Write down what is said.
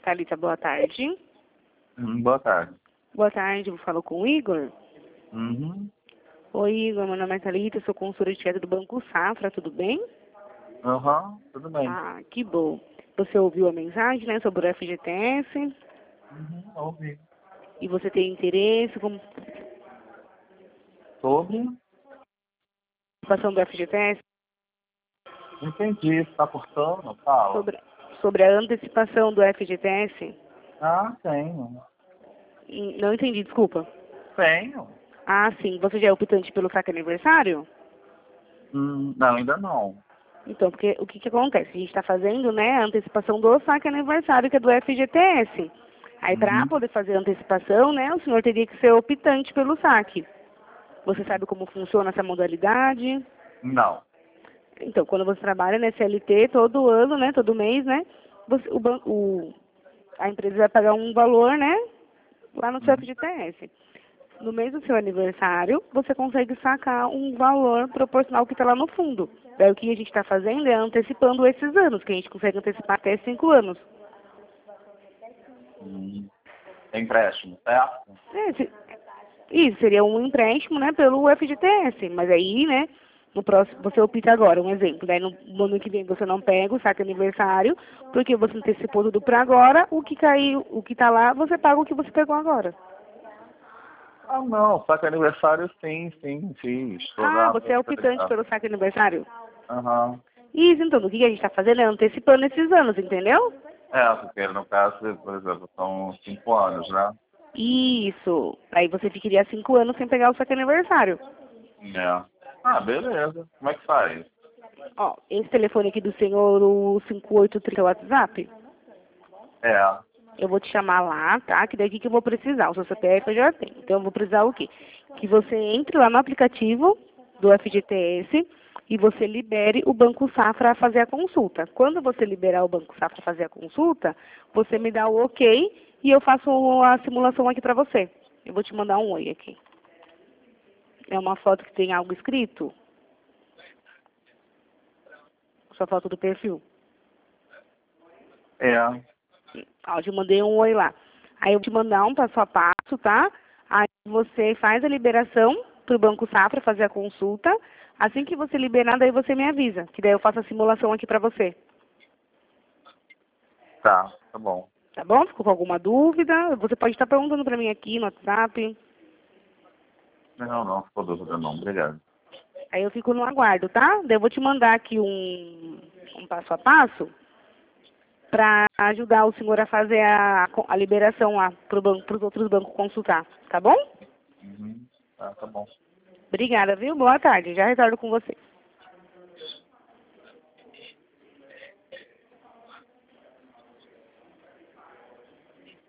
Thalita, boa tarde. Boa tarde. Boa tarde, eu falo com o Igor. Uhum. Oi, Igor, meu nome é Thalita, sou consultora de crédito do Banco Safra, tudo bem? Aham, tudo bem. Ah, que bom. Você ouviu a mensagem, né, sobre o FGTS? Ouvi. E você tem interesse como Sobre? participação do FGTS? Entendi, você tá cortando? Fala. Sobre a antecipação do FGTS? Ah, tenho. Não entendi, desculpa. Tenho. Ah, sim. Você já é optante pelo saque aniversário? Não, ainda não. Então, porque o que que acontece? A gente está fazendo, né, a antecipação do saque aniversário, que é do FGTS. Aí, para poder fazer a antecipação, né, o senhor teria que ser optante pelo saque. Você sabe como funciona essa modalidade? Não. Então, quando você trabalha na CLT, todo ano, né, todo mês, né, a empresa vai pagar um valor, né, lá no seu FGTS. No mês do seu aniversário, você consegue sacar um valor proporcional que está lá no fundo. Daí o que a gente está fazendo é antecipando esses anos, que a gente consegue antecipar até 5 anos. É empréstimo, certo? Isso seria um empréstimo, né, pelo FGTS. Mas aí, né, no próximo, você opta agora, um exemplo. Daí no ano que vem você não pega o saque aniversário, porque você antecipou tudo para agora, o que caiu, o que está lá, você paga o que você pegou agora. Ah, não. Saque aniversário, sim, fiz. Ah, você é optante pelo saque aniversário? Aham. Isso, então, o que a gente está fazendo é antecipando esses anos, entendeu? É, porque no caso, por exemplo, são 5 anos, né? Isso. Aí você ficaria 5 anos sem pegar o saque aniversário. É. Ah, beleza. Como é que faz? Ó, esse telefone aqui do senhor, o 5830 é o WhatsApp, É. eu vou te chamar lá, tá? Que daqui que eu vou precisar. O seu CPF eu já tenho. Então eu vou precisar o quê? Que você entre lá no aplicativo do FGTS e você libere o Banco Safra a fazer a consulta. Quando você liberar o Banco Safra a fazer a consulta, você me dá o ok e eu faço a simulação aqui pra você. Eu vou te mandar um oi aqui. É uma foto que tem algo escrito? Sua foto do perfil. É. Ó, eu te mandei um oi lá. Aí eu vou te mandar um passo a passo, tá? Aí você faz a liberação pro Banco Safra fazer a consulta. Assim que você liberar, daí você me avisa, que daí eu faço a simulação aqui pra você. Tá bom. Tá bom? Ficou com alguma dúvida? Você pode estar perguntando pra mim aqui no WhatsApp. Não ficou dúvida não. Obrigado. Aí eu fico no aguardo, tá? Daí eu vou te mandar aqui um passo a passo para ajudar o senhor a fazer a liberação lá pros outros bancos consultar, tá bom? Tá bom. Obrigada, viu? Boa tarde. Já retorno com você.